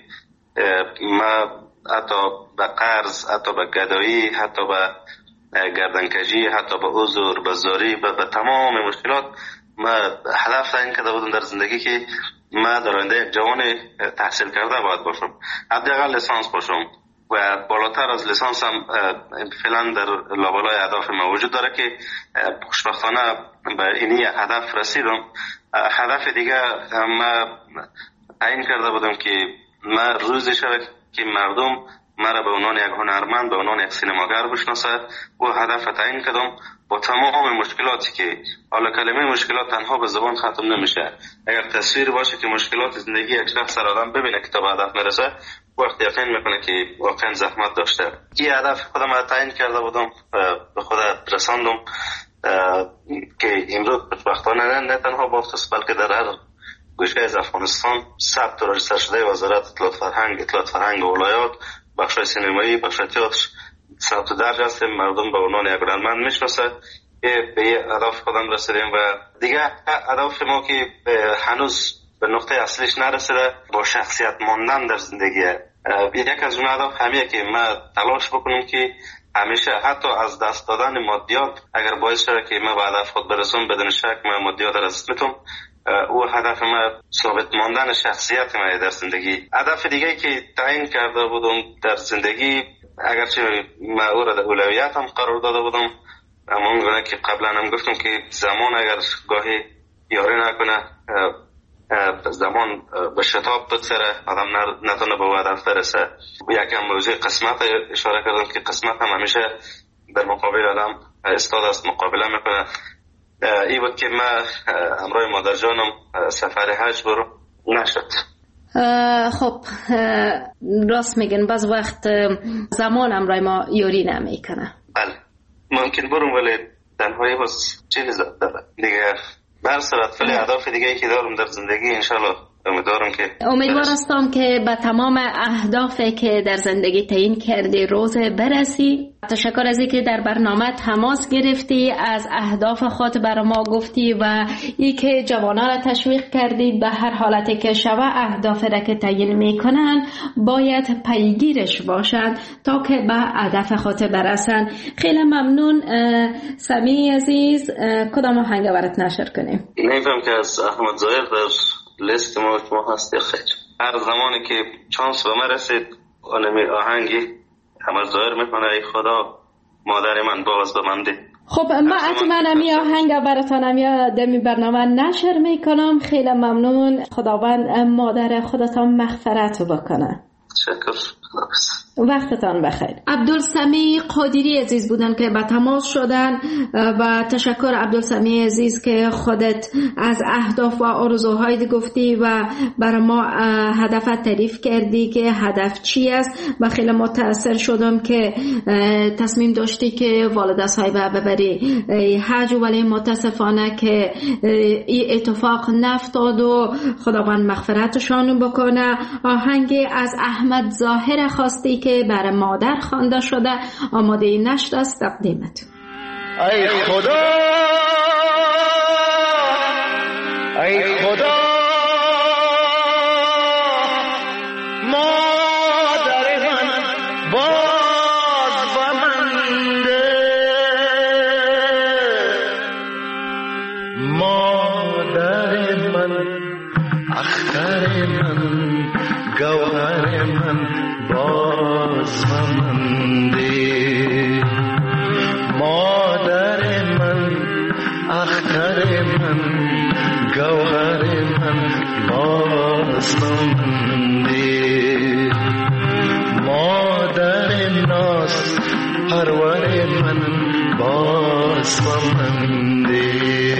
من حتی به قرض، حتی به گدایی، حتی به گردنکجی، حتی به عذر، به زاری، به, به تمام مشکلات من هدف تعیین کرده بودم در زندگی که من در آینده جوان تحصیل کرده باید باشم، حداقل لیسانس باشم و بالاتر از لیسانس هم فعلا در لابلای اهداف ما وجود داره که خوشبختانه به این هدف رسیدم. هدف دیگه ما تعیین کرده بودم که ما روزی شود که مردم مرا به عنوان یک هنرمند، به عنوان یک سینماگر بشناسه. و هدف تعیین کردم با تمام مشکلاتی که حالا کلمه مشکلات تنها به زبان ختم نمیشه. اگر تصویر باشه که مشکلات زندگی یک شخص را آدم ببینه که تا به هدف میرسه، وقت یقین میکنه که واقعا زحمت داشته. این هدف خودم تعیین کرده بودم، به خود رساندم که امروز خوشبختانه نه تنها بافت بلکه در هر گوشه از افغانستان ثبت و رجیستر شده وزارت اطلاعات فرهنگ اطلاعات فرهنگ ولایات بخش سینمایی بخش تئاتر ثبت درج هستیم. مردم به عنوان یک هنرمند میشناسه. به این هدف خودم رسیدیم و دیگه هدف ما که هنوز به نقطه اصلیش نرسیده، با شخصیت ماندن در زندگیه. یک از اون هدف همیه که ما تلاش بکنیم که همیشه حتی از دست دادن مادیات اگر باعث شده که ما به هدف خود برسم، بدون شک ما مادیات را دست میتم. او هدف ما ثابت ماندن شخصیت ما در زندگی. هدف دیگه که تعیین کرده بودم در زندگی، اگرچه ما او را در اولویت هم قرار داده بودم، اما اون که قبلا هم گفتم که زمان اگر گاهی یاری نکنه، زمان به شتاب بگذره، آدم نتونه به هدف برسه. یکم موضوع قسمت اشاره کردم که قسمت هم همیشه در مقابل آدم استاد است، مقابله میکنه. ای بود که ما همراه مادر جانم سفر حج برو نشد. خب راست میگن بعض وقت زمان همراه ما یاری نمیکنه. بله ممکن برم ولی تنهایی باز چیزی داره دیگه. بر صورت فعلی اهداف دیگه که دارم در زندگی انشالله امیدوارم که امیدوار هستم که به تمام اهدافی که در زندگی تعیین کردی روز برسی. تشکر از اینکه در برنامه تماس گرفتی، از اهداف خود برای ما گفتی و ای که جوانان را تشویق کردید به هر حالتی که شوه اهداف را که تعیین میکنن باید پیگیرش باشند تا که به هدف خود برسن. خیلی ممنون سمی عزیز. کدام آهنگ برات نشر کنیم؟ نمیفهم که از احمد ظاهر در لیست ما شما هستی. خیلی هر زمانی که چانس به من رسید آنمی آهنگی احمد ظاهر میکنه ای خدا مادر من باز به من ده. خب ما حتما می آهنگ براتانم یا دمی برنامه نشر میکنم. خیلی ممنون. خداوند مادر خودتان مغفرت بکنه. تشکر. وقتتان بخیر. عبدالسمی قادری عزیز بودن که به تماس شدن و تشکر عبدالسمی عزیز که خودت از اهداف و آرزوهای گفتی و برای ما هدف تعریف کردی که هدف چی است و خیلی متاثر شدم که تصمیم داشتی که والد صاحب ببری حج، ولی متاسفانه که این اتفاق نفتاد و خداوند مغفرتشان بکنه. آهنگ از احمد ظاهر خواستی که برای مادر خوانده شده، آماده نشد است تقدیمت. ای خدا ای خدا مادر من باز با من ده، مادر من اختر من گوهر من باز من ده، مادر من اختر من گوهر من باز من ده، مادر ناز پرور من باز من ده.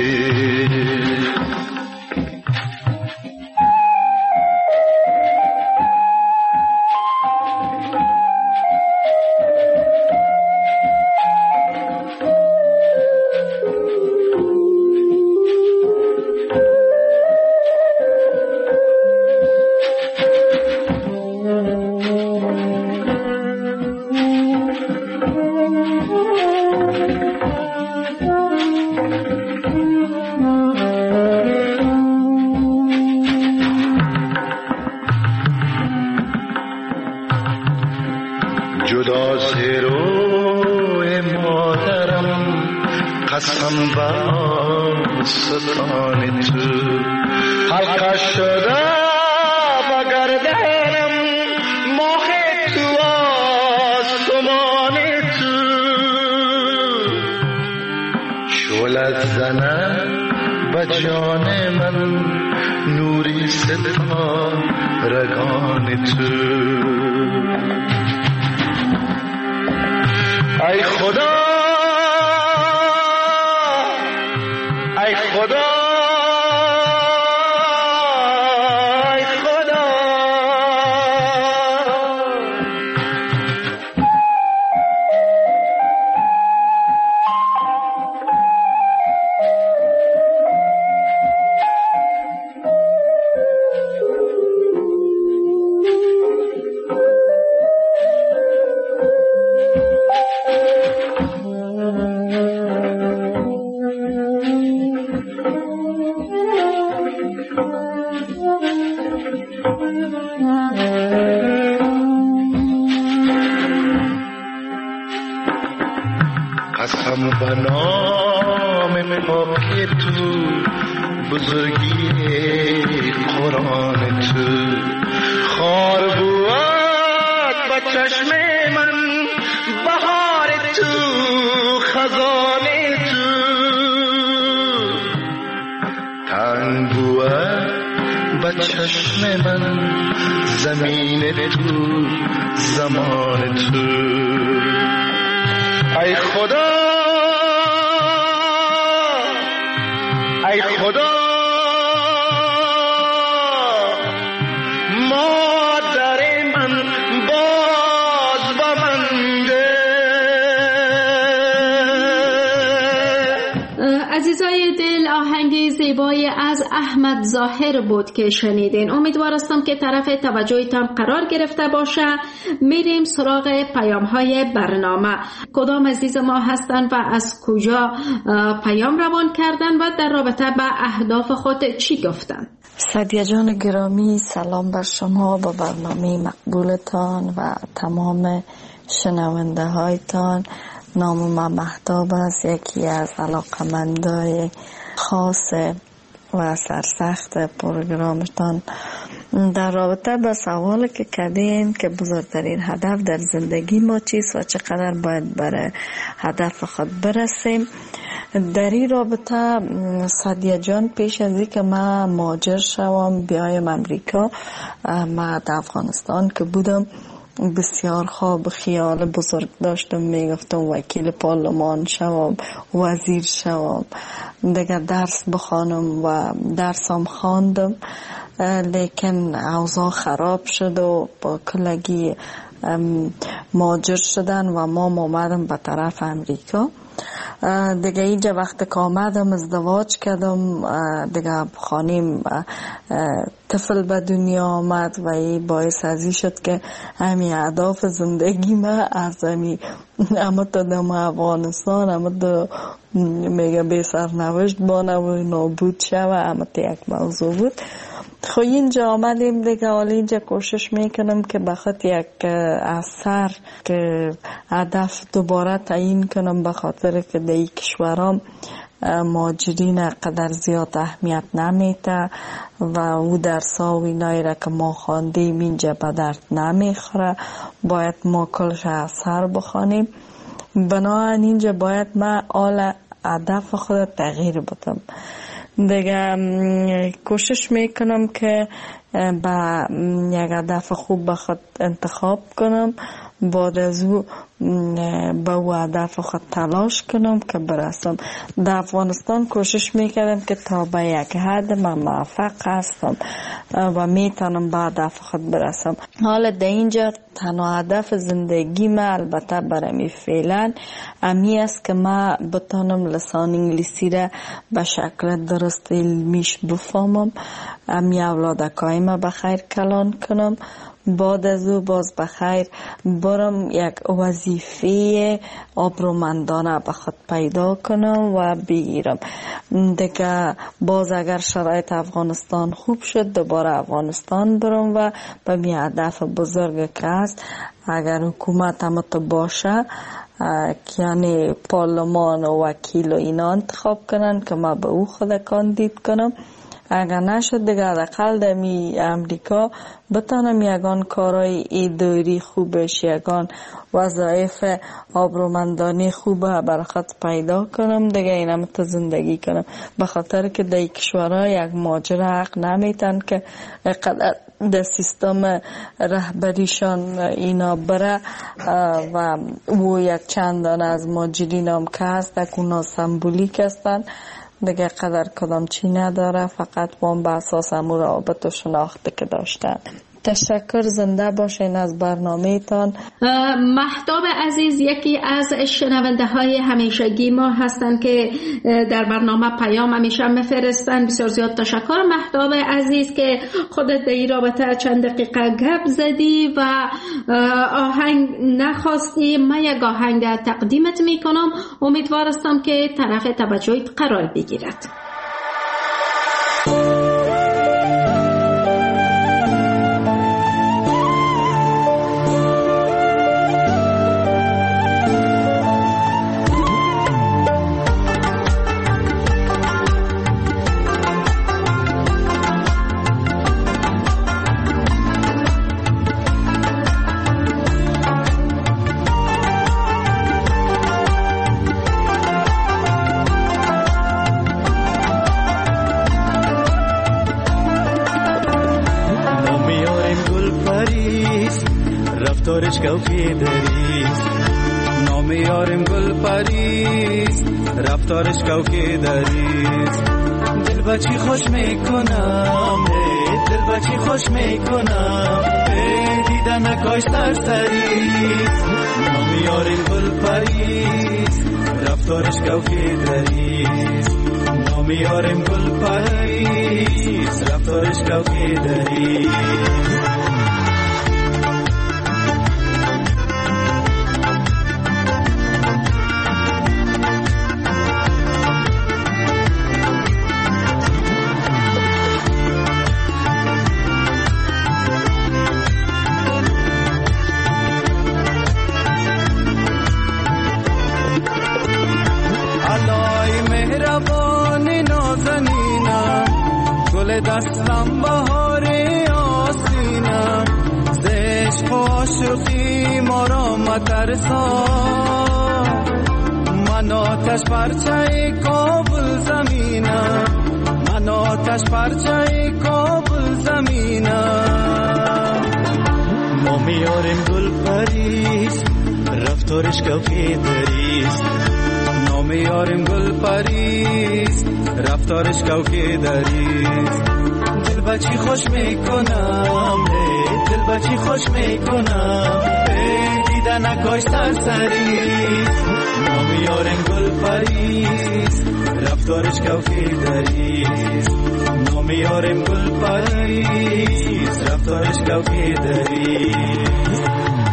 جدا زیروی مادرم قسم با ستان تو، حلقه شده با گردنم ماه تو جان من نوری ستا رگان تو. ای خدا ای خدا ای خدا قسم به نام پاک تو بزرگی قرآن تو خار بود به چشم من بهار تو خزان تو تنگ بود به چشم من زمین تو زمان تو. ای خدا ای خدا مادر من باز با من ده. عزیزای دل، آهنگ زیبایی از احمد ظاهر بود که شنیدین. امیدوارستم که طرف توجهتان قرار گرفته باشه. میریم سراغ پیام های برنامه. کدام عزیز ما هستن و از کجا پیام روان کردن و در رابطه به اهداف خود چی گفتن؟ سعدیه جان گرامی، سلام بر شما، با برنامه مقبولتان و تمام شنونده هایتان. نام من مهتاب است، یکی از علاقمندای خاص و سرسخت پروگرامتان. در رابطه با سوالی که کردین که بزرگترین هدف در زندگی ما چیست و چقدر باید برای هدف خود برسیم، در این رابطه سعدیه جان، پیش از این که من مهاجر شوم بیایم امریکا، من در افغانستان که بودم بسیار خواب خیال بزرگ داشتم، میگفتم وکیل پارلمان شوم، وزیر شوم، دیگه درس بخوانم و درسم خواندم، لیکن اوضاع خراب شد و با کلگی مهاجر شدن و ما اومدم به طرف امریکا. دیگه اینجا وقت که آمدم ازدواج کردم، دیگه خانیم طفل به دنیا آمد و این باعث ازی شد که همین اهداف زندگی ما از همین اما تا دم افغانستان اما تا میگه بی سرنوشت بانه و نابود شوه، اما تا یک موضوع بود. خب اینجا آمدیم دیگه، حالا اینجا کوشش میکنم که بخاطر یک اثر که هدف دوباره تعیین کنم، به خاطر که در این کشورام مهاجرین قدر زیاد اهمیت نمیده و او درسا و اینایی را که ما خواندیم اینجا به درد نمیخوره، باید ما کلش اثر بخوانیم. بنابراین اینجا باید ما حال هدف خود تغییر بدم دیگه. کوشش میکنم که با یک هدف خوب به خود انتخاب کنم، بعد از او به او هدف خود تلاش کنم که برسم. در افغانستان کوشش میکردم که تا به یک حد من موفق هستم و میتونم به هدف خود برسم. حالا در اینجا تنها هدف زندگی من البته برای فعلا امی است که من بتانم لسان انگلیسی را به شکل درست علمیش بفهمم، امی اولادکای ما بخیر کلان کنم، بعد از او باز بخیر برم یک وظیفه آبرومندانه به خود پیدا کنم و بگیرم دیگه. باز اگر شرایط افغانستان خوب شد دوباره افغانستان برم و به می هدف بزرگ که هست، اگر حکومت هم تو باشه یعنی پارلمان و وکیل و اینا انتخاب کنن که ما به او خود کاندید کنم اگر نشد دیگه حداقل در می امریکا بتانم یگان کارای اداری خوبش، یگان وظایف آبرومندانه خوبه برای خود پیدا کنم دیگه، اینم تا زندگی کنم. به خاطر که در کشورها یک ماجرا حق نمیتن که در سیستم رهبریشان اینا بره و او یک چندان از ماجرین هم که هست که اونا سمبولیک هستن دیگه، قدر کدام چی نداره، فقط با هم به اساس امور رابط و شناخته که داشتن. تشکر، زنده باشین از برنامه تان. مهتاب عزیز یکی از شنونده های همیشگی ما هستند که در برنامه پیام همیشه میفرستن. بسیار زیاد تشکر مهتاب عزیز که خودت در این رابطه چند دقیقه گپ زدی و آهنگ نخواستی. من یک آهنگ تقدیمت میکنم، امیدوار هستم که طرف توجهت قرار بگیرد. رفتارش کوفی دریست، نام یارم گل پریست، رفتارش کوفی دریست. دل بچی خوش میکنم، دل بچی خوش میکنم، دیدن کاش سرسریست. نام یارم گل پریست، رفتارش کوفی دریست. نام یارم گل پریست، رفتارش کوفی دریست. دستم بهار آسینم، زشق و عاشقی ما را مترسا. من آتش پرچه کابل زمینم، من آتش پرچه کابل زمینم. ما میاریم گل پریست، رفتارش کافی دریست. نام یارم گل پریست، رفتارش کوکی دریست. دل بچی خوش میکنم، دل بچی خوش میکنم، دیدن کاش سرسریست. نام یارم گل پریست، رفتارش کوکی دریست. نام یارم گل پریست، رفتارش کوکی دریست.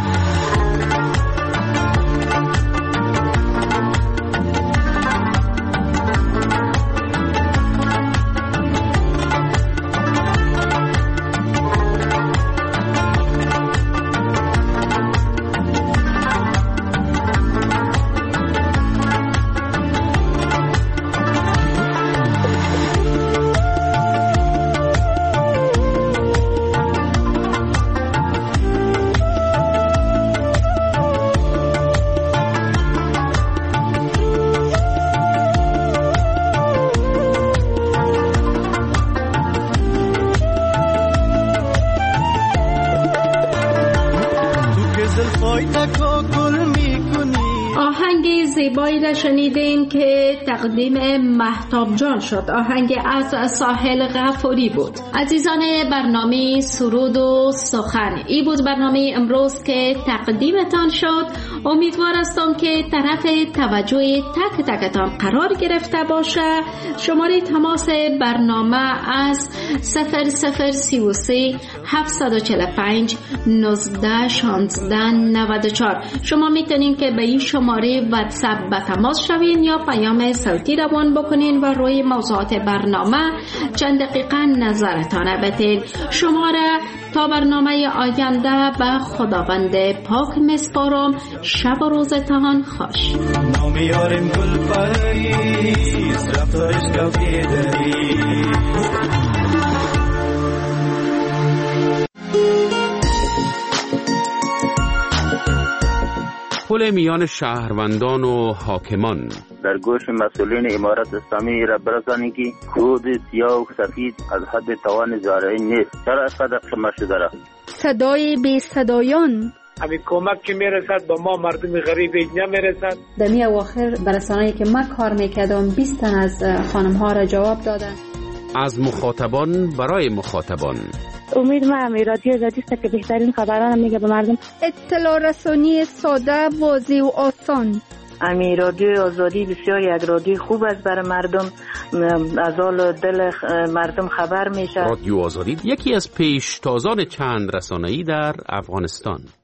آهنگ زیبایی را شنیدین که تقدیم مهتاب جان شد. آهنگ از ساحل غفوری بود. عزیزان برنامه سرود و سخن، ای بود برنامه امروز که تقدیمتان شد. امیدوار هستم که طرف توجه تک تکتان قرار گرفته باشه. شماره تماس برنامه از صفر صفر سی و سه هفتصد و چهل و پنج نوزده شانزده نود و چهار. شما میتونین که به این شماره شماره واتساپ به تماس شوین یا پیام صوتی روان بکنین و روی موضوعات برنامه چند دقیقه نظرتان بدین. شما را تا برنامه آینده به خداوند پاک مسپارم. شب و روزتان خوش. نامیارم گل پریز رفتارش کفیدهی پل میان شهروندان و حاکمان. در گوش مسئولین امارت اسلامی را برسانید که کود سیاه و سفید از حد توان زارعی نیست. چرا صدق شما شده را؟ صدای بی صدایان. همین کمک که میرسد با ما مردم غریب نمیرسد. در می اواخر برسانه‌ای که من کار میکردم بیست تن از خانم ها را جواب دادن. از مخاطبان برای مخاطبان. امید ما هم رادیو آزادی است که بهترین خبران میگه به مردم. اطلاع رسانی ساده، واضح و آسان. امی رادیو آزادی بسیار یک رادیو خوب است برای مردم، از حال دل مردم خبر میشه. رادیو آزادی یکی از پیشتازان چند رسانه‌ای در افغانستان.